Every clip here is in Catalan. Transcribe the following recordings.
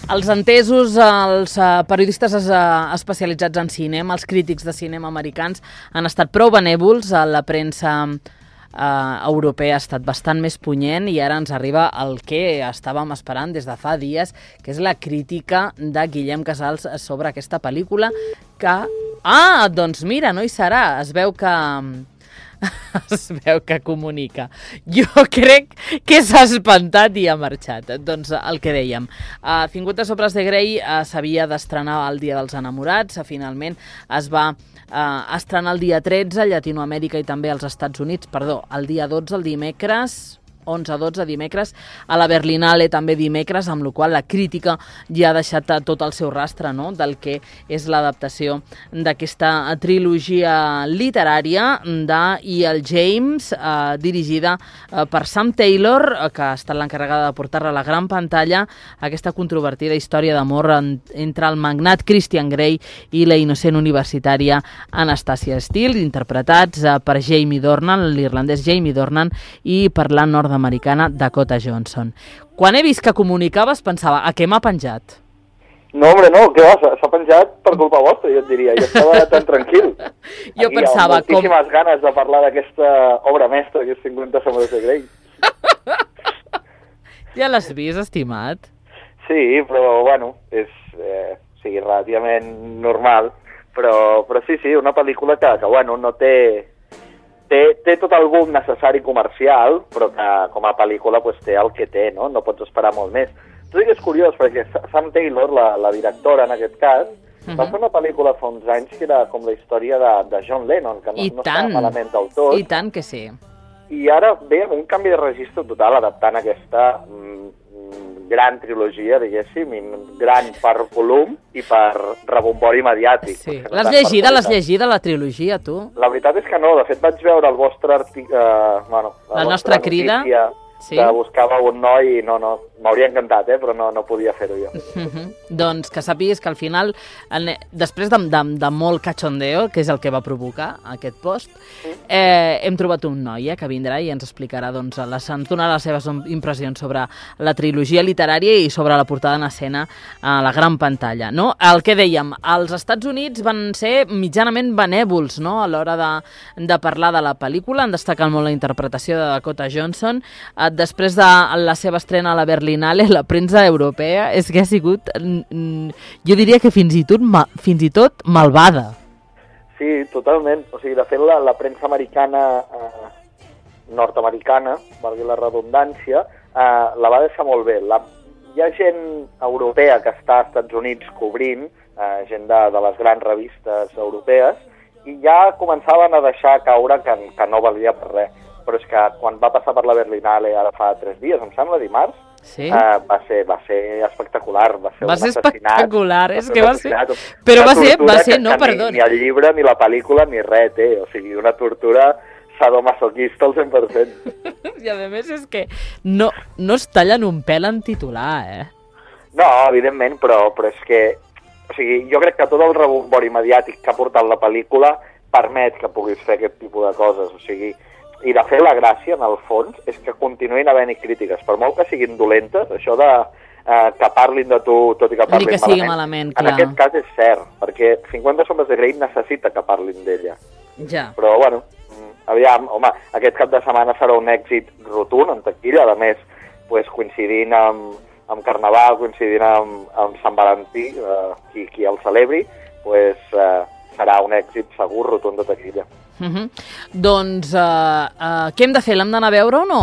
Els entesos, els periodistes especialitzats en cinema, els crítics de cinema americans, han estat prou benèvols. La premsa europea ha estat bastant més punyent i ara ens arriba el que estàvem esperant des de fa dies, que és la crítica de Guillem Casals sobre aquesta pel·lícula que... Ah, doncs mira, no hi serà. Es veu que comunica. Jo crec que s'ha espantat i ha marxat. Doncs el que dèiem, 50 sombres de Grey s'havia d'estrenar el Dia dels Enamorats, finalment es va estrenar el dia 13 a Llatinoamèrica i també als Estats Units, perdó, el dia 12, el dimecres, 11-12 dimecres, a la Berlinale també dimecres, amb la qual la crítica ja ha deixat tot el seu rastre, no?, del que és l'adaptació d'aquesta trilogia literària de E.L. James, dirigida per Sam Taylor, que ha estat l'encarregada de portar-la a la gran pantalla, aquesta controvertida història d'amor entre el magnat Christian Grey i la innocent universitària Anastasia Steele, interpretats per Jamie Dornan, l'irlandès Jamie Dornan, i per la nord-americana Dakota Johnson. Quan he vist que comunicaves pensava, a què m'ha penjat? No, hombre, no, què va, s'ha penjat per culpa vostra, jo et diria, jo estava tan tranquil. Jo pensava... Amb moltíssimes ganes de parlar d'aquesta obra mestra, que és 50 sombres de Grey. Ja l'has vist, estimat? Sí, però, bueno, és relativament normal, però sí, una pel·lícula que bueno, no té tot el boom necessari comercial, però que com a pel·lícula pues, té el que té, no? No pots esperar molt més. Tot i que és curiós, perquè Sam Taylor, la directora en aquest cas, va fer una pel·lícula fa uns anys que era com la història de John Lennon, que no està malament del tot. I tant que sí. I ara ve un canvi de registre total adaptant aquesta gran trilogia, diguéssim, gran per volum i per rebombori mediàtic. Sí. L'has llegida, la trilogia, tu? La veritat és que no, de fet vaig veure el vostre article... la nostra crida? Sí? Que buscava un noi i no, m'hauria encantat, però no podia fer-ho jo. Doncs que sàpigues que al final, després de molt cachondeo, que és el que va provocar aquest post, hem trobat un noi que vindrà i ens explicarà, doncs, ens donarà les seves impressions sobre la trilogia literària i sobre la portada en escena a la gran pantalla. No? El que dèiem, els Estats Units van ser mitjanament benèvols, no?, a l'hora de parlar de la pel·lícula, han destacat molt la interpretació de Dakota Johnson. Després de la seva estrena a la Berlinale, la premsa europea és que ha sigut, jo diria que fins i tot malvada. Sí, totalment. O sigui, de fet, la premsa americana, nord-americana, valgui la redundància, la va deixar molt bé. Hi ha gent europea que està als Estats Units cobrint, gent de les grans revistes europees, i ja començaven a deixar caure que no valia per res. Però és que quan va passar per la Berlinale ara fa 3 dies, em sembla, dimarts, sí? Va ser espectacular, va ser un assassinat. Espectacular, és que va ser... Però va ser, no, perdona. Ni el llibre, ni la pel·lícula, ni res, o sigui, una tortura sadomasoquista al 100%. I a més és que no es tallen un pèl en titular, No, evidentment, però és que... O sigui, jo crec que tot el rebombori mediàtic que ha portat la pel·lícula permet que puguis fer aquest tipus de coses, o sigui... I de fet la gràcia, en el fons, és que continuïn havent-hi crítiques. Per molt que siguin dolentes, això de que parlin de tu, tot i que parlin malament, en aquest cas és cert, perquè 50 sombres de Grey necessita que parlin d'ella. Ja. Però, bueno, aviam, home, aquest cap de setmana serà un èxit rotund, en taquilla, a més, pues, coincidint amb Carnaval, coincidint amb Sant Valentí, qui el celebri, pues, serà un èxit segur rotund de taquilla. Doncs, què hem de fer? L'hem d'anar a veure o no?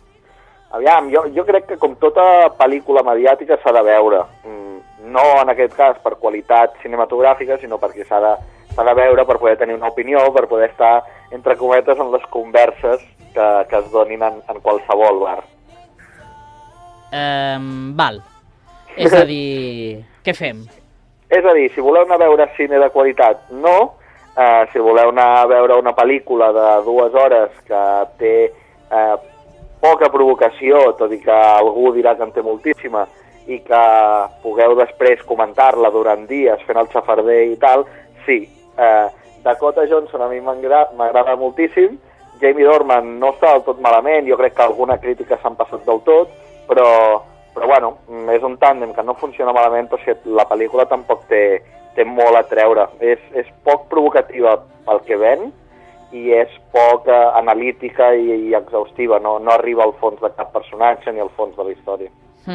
Aviam, jo crec que com tota pel·lícula mediàtica s'ha de veure. No en aquest cas per qualitat cinematogràfica, sinó perquè s'ha de veure per poder tenir una opinió, per poder estar, entre cometes, en les converses que es donin en qualsevol bar. Val. És a dir, què fem? És a dir, si voleu anar a veure cine de qualitat, no. Si voleu anar a veure una pel·lícula de 2 hores que té poca provocació, tot i que algú dirà que en té moltíssima, i que pugueu després comentar-la durant dies fent el xafarder i tal, sí. Dakota Johnson a mi m'agrada moltíssim, Jamie Dornan no està del tot malament, jo crec que alguna crítica s'han passat del tot, però bueno, és un tàndem que no funciona malament, però la pel·lícula tampoc té molt a treure. És poc provocativa pel que ven i és poc analítica i exhaustiva. No arriba al fons de cap personatge ni al fons de la història.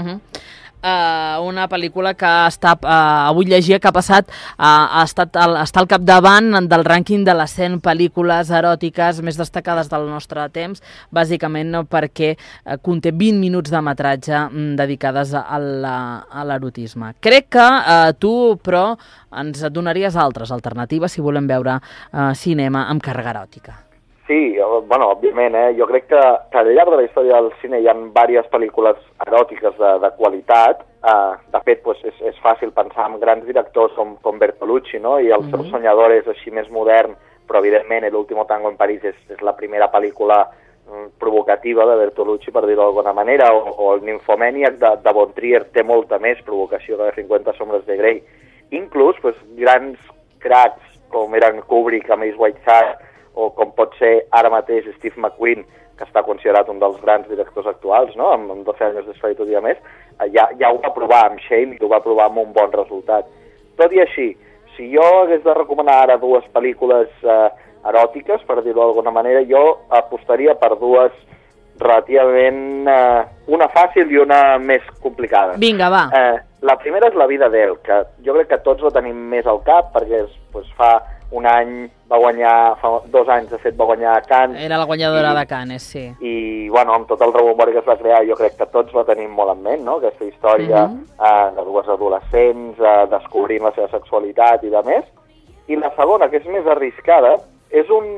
Una pel·lícula que avui llegia que ha passat està al capdavant del rànquing de les 100 pel·lícules eròtiques més destacades del nostre temps, bàsicament perquè conté 20 minuts de metratge dedicades a l'erotisme. Crec que tu, però, ens donaries altres alternatives si volem veure cinema amb càrrega eròtica. Sí, bueno, òbviament, jo crec que al llarg de la història del cine hi ha diverses pel·lícules eròtiques de qualitat. De fet, és fàcil pensar en grans directors com Bertolucci, no? I El seu Soñador és així més modern, però evidentment El último tango en París és la primera pel·lícula provocativa de Bertolucci, per dir-ho d'alguna manera, o El Nymphomaniac de Von Trier té molta més provocació que 50 sombres de Grey. Inclús grans cracs com eren Kubrick amb Ace Whiteside, o com pot ser ara mateix Steve McQueen, que està considerat un dels grans directors actuals, no? Amb 12 anys d'esclavitud i a més, ja ho va provar amb Shame i ho va provar amb un bon resultat. Tot i així, si jo hagués de recomanar ara dues pel·lícules eròtiques, per dir-ho d'alguna manera, jo apostaria per dues relativament... una fàcil i una més complicada. Vinga, va. La primera és La vida d'ell, que jo crec que tots la tenim més al cap, perquè fa un any va guanyar, fa 2 anys de fet va guanyar a Cannes. Era la guanyadora de Cannes, sí. I, bueno, amb tot el rebombori que es va crear, jo crec que tots la tenim molt en ment, no? Aquesta història de dues adolescents descobrint la seva sexualitat i de més. I la segona, que és més arriscada, és un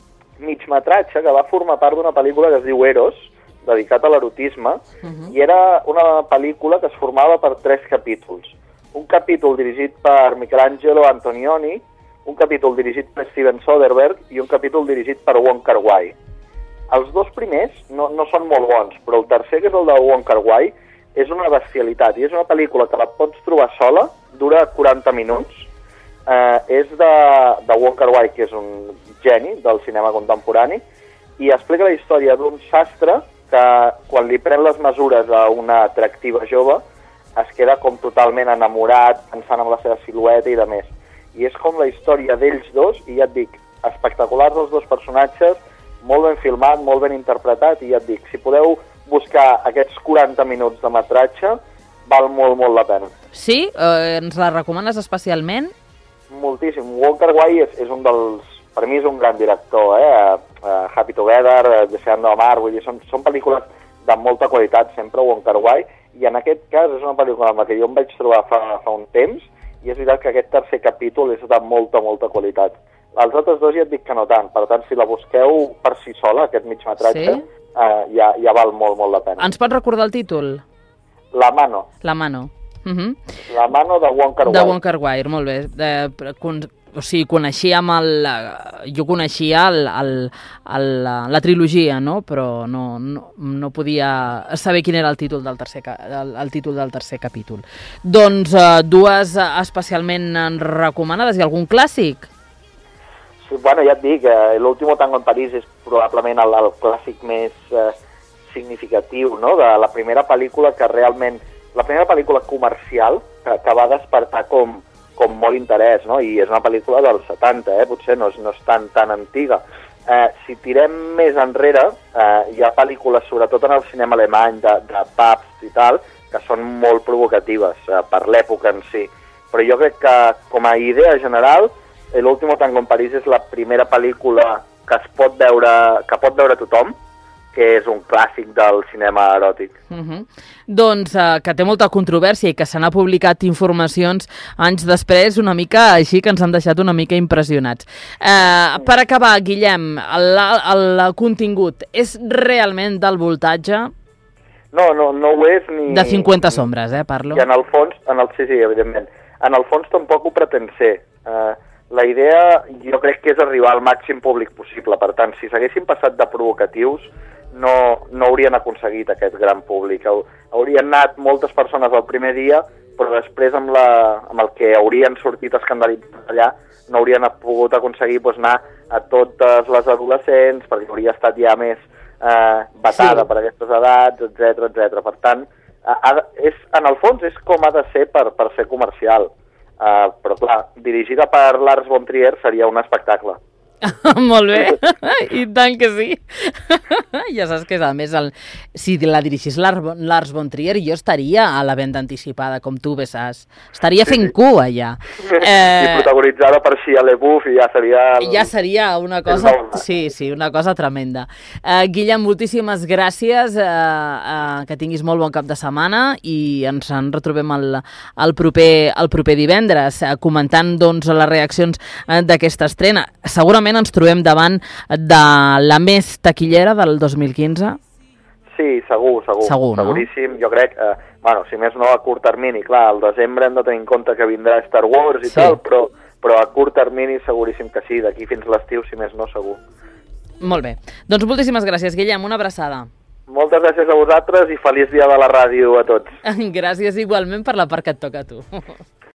migmetratge que va formar part d'una pel·lícula que es diu Eros, dedicat a l'erotisme, i era una pel·lícula que es formava per 3 capítols. Un capítol dirigit per Michelangelo Antonioni, un capítol dirigit per Steven Soderbergh i un capítol dirigit per Wong Kar-wai. Els 2 primers no són molt bons, però el tercer, que és el de Wong Kar-wai, és una bestialitat, i és una pel·lícula que la pots trobar sola, dura 40 minuts, és de Wong Kar-wai, que és un geni del cinema contemporani, i explica la història d'un sastre que, quan li pren les mesures a una atractiva jove, es queda com totalment enamorat, pensant en la seva silueta i de més. I és com la història d'ells dos, i ja et dic, espectaculars els 2 personatges, molt ben filmat, molt ben interpretat, i ja et dic, si podeu buscar aquests 40 minuts de metratge, val molt, molt la pena. Sí? Ens la recomanes especialment? Moltíssim. Wong Kar-wai és un dels... Per mi és un gran director, Happy Together, Deseando Amar, vull dir, són pel·lícules de molta qualitat, sempre Wong Kar-wai, i en aquest cas és una pel·lícula amb la que jo em vaig trobar fa un temps, i és veritat que aquest tercer capítol és de molta, molta qualitat. Els altres 2 ja et dic que no tant, per tant, si la busqueu per si sola, aquest migmetratge, ja val molt, molt la pena. Ens pots recordar el títol? La mano. La mano. La mano de Wong Kar-wai. De Wong Kar-wai, molt bé. O sigui, jo coneixia la trilogia, no? Però no podia saber quin era el títol del tercer capítol. Doncs dues especialment recomanades. I algun clàssic? Sí, bueno, ja et dic, L'último tango en París és probablement el clàssic més significatiu, no? De la primera pel·lícula que realment... La primera pel·lícula comercial que va despertar com molt interès, no? I és una pel·lícula dels 70, potser no és tan antiga. Si tirem més enrere, hi ha pel·lícules, sobretot en el cinema alemany, de pubs i tal, que són molt provocatives per l'època en si. Però jo crec que, com a idea general, L'último tango en París és la primera pel·lícula que pot veure tothom, que és un clàssic del cinema eròtic. Doncs que té molta controvèrsia i que se n'ha publicat informacions anys després, una mica així, que ens han deixat una mica impressionats. Per acabar, Guillem, el contingut és realment del voltatge? No ho és ni... De 50 sombres, parlo. I en el fons, sí, evidentment. En el fons tampoc ho pretén ser. La idea jo crec que és arribar al màxim públic possible. Per tant, si s'haguessin passat de provocatius, no haurien aconseguit aquest gran públic. Haurien anat moltes persones el primer dia, però després amb el que haurien sortit escandalitzats allà, no haurien pogut aconseguir anar a totes les adolescents, perquè hauria estat ja més vetada per aquestes edats, etc. Per tant, en el fons és com ha de ser per ser comercial. Però clar, dirigida per Lars von Trier seria un espectacle. Molt bé, i tant que sí. Ja saps que, a més, si la dirigís Lars von Trier, jo estaria a la venda anticipada, com tu bé saps. Estaria fent cua, allà. I protagonitzada per Shia LaBeouf, i ja seria... Ja seria una cosa... Sí, una cosa tremenda. Guillem, moltíssimes gràcies, que tinguis molt bon cap de setmana i ens en retrobem el proper divendres, comentant doncs, les reaccions d'aquesta estrena. Segurament ens trobem davant de la més taquillera del 2015? Sí, segur, seguríssim. No? Jo crec, si més no a curt termini, clar, al desembre hem de tenir en compte que vindrà Star Wars i tal, però a curt termini seguríssim que sí, d'aquí fins l'estiu, si més no, segur. Molt bé. Doncs moltíssimes gràcies, Guillem, una abraçada. Moltes gràcies a vosaltres i feliç dia de la ràdio a tots. Gràcies igualment per la part que et toca a tu.